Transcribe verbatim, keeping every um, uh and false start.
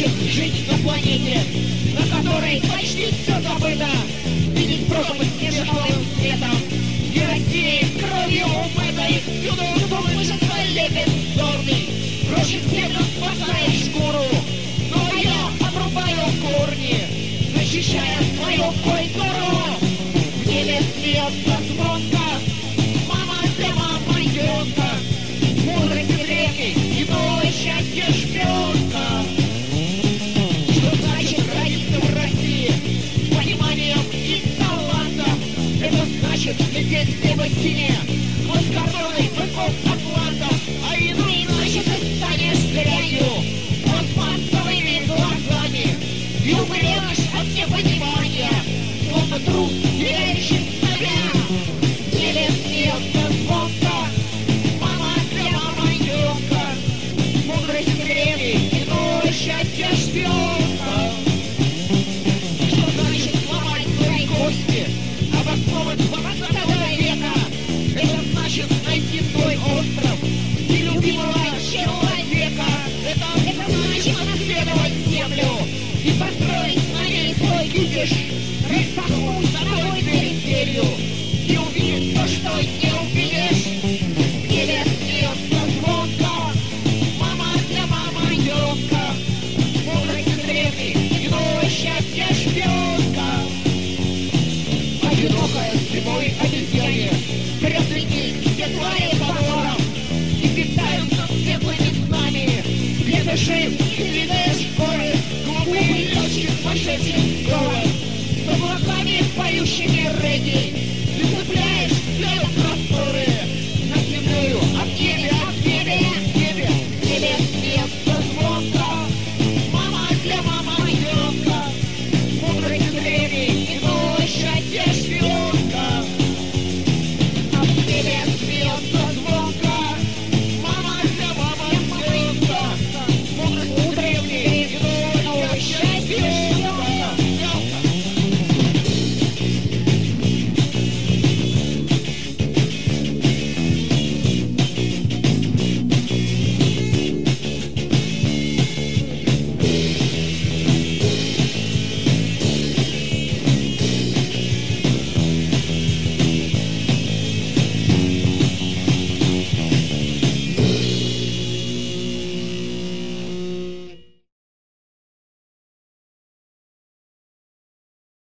значит жить на планете, на которой почти все забыто, видеть пропасть между белым светом и Россией кровью умытой, всюду мужество лепит вздорный, крошит землю, спасая шкуру. Но я обрубаю корни, защищая свою культуру. В небе смеется звонко, мама для мамонтенка, мудрость древней и новое счастье шпионка. Что значит родиться в России с пониманием и талантом? Это значит лететь в небо синее, сквозь короной быков атлантов. А иначе ты станешь дрянью с пластмассовыми глазами и умрешь от непонимания, словно трус, теряющий себя. В небе смеется звонко, мама для мамонтенка, мудрость древней и новое счастье шпионка. Что значит сломать свои кости, обоснован двадцатого века? Это значит найти свой остров и любимого человека. Это, это значит исследовать землю и построить на ней свой видишь, распахнуть за тобой периферию и увидеть то, что не увидишь. В небе смеется звонко, мама для мамонтенка, мудрость древней и новое счастье шпионка. Одинокая зимой обезьяне прятки все твари по норам и питаются светлыми снами. Где дыши, не видишь горы, глупые летчик, пошедший в город, с облаками поющими регги, и цепляешь